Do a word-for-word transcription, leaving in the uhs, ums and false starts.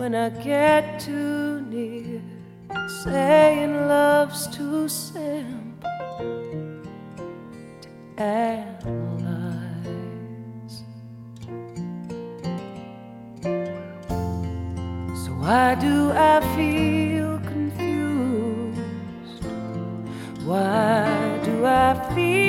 when I get too near, saying love's too simple to analyze. So why do I feel confused? Why do I feel